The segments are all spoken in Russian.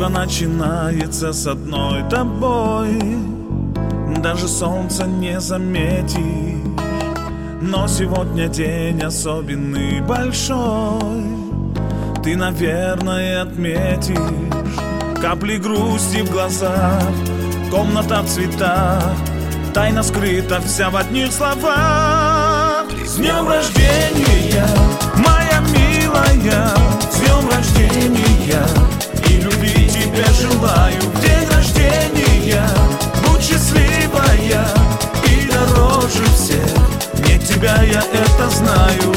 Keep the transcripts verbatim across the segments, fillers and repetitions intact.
начинается с одной тобой. Даже солнце не заметишь, но сегодня день особенный большой. Ты, наверное, отметишь капли грусти в глазах, комната в цветах, тайна скрыта вся в одних словах. С днем рождения, моя милая, с днем рождения, и любви тебе желаю. В день рождения будь счастливая и дороже всех, нет тебя, я это знаю.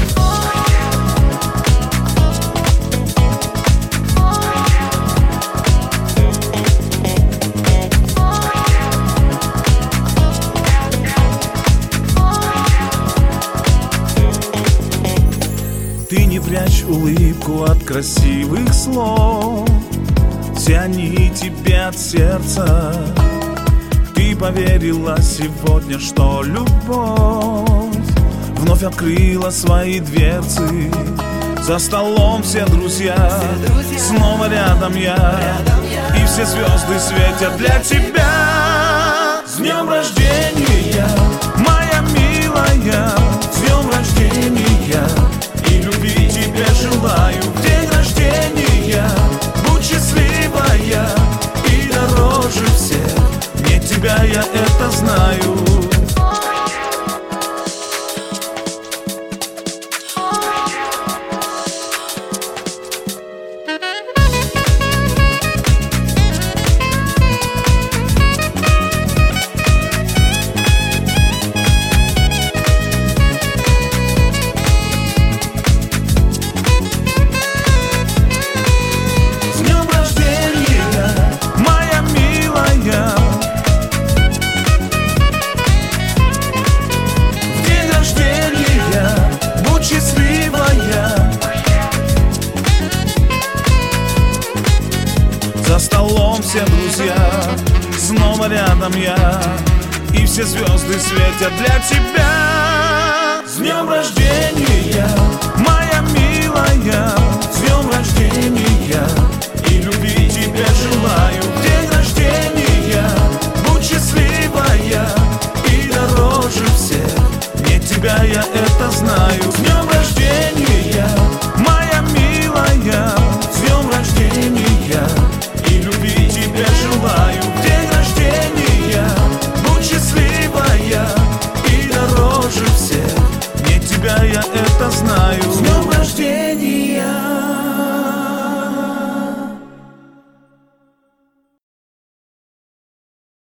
Ты не прячь улыбку от красивых слов, все они тебе от сердца. Ты поверила сегодня, что любовь вновь открыла свои дверцы. За столом все друзья, все друзья, снова рядом я, рядом я, и все звезды светят для тебя. С днем рождения, моя милая, с днем рождения, и любви тебе желаю. В день рождения будь счастливая и дороже всех, нет тебя, я это знаю. За столом все друзья, снова рядом я, и все звезды светят для тебя. С днем рождения, моя милая, с днем рождения, и любви тебе желаю. В день рождения будь счастливая и дороже всех, нет тебя, я это знаю.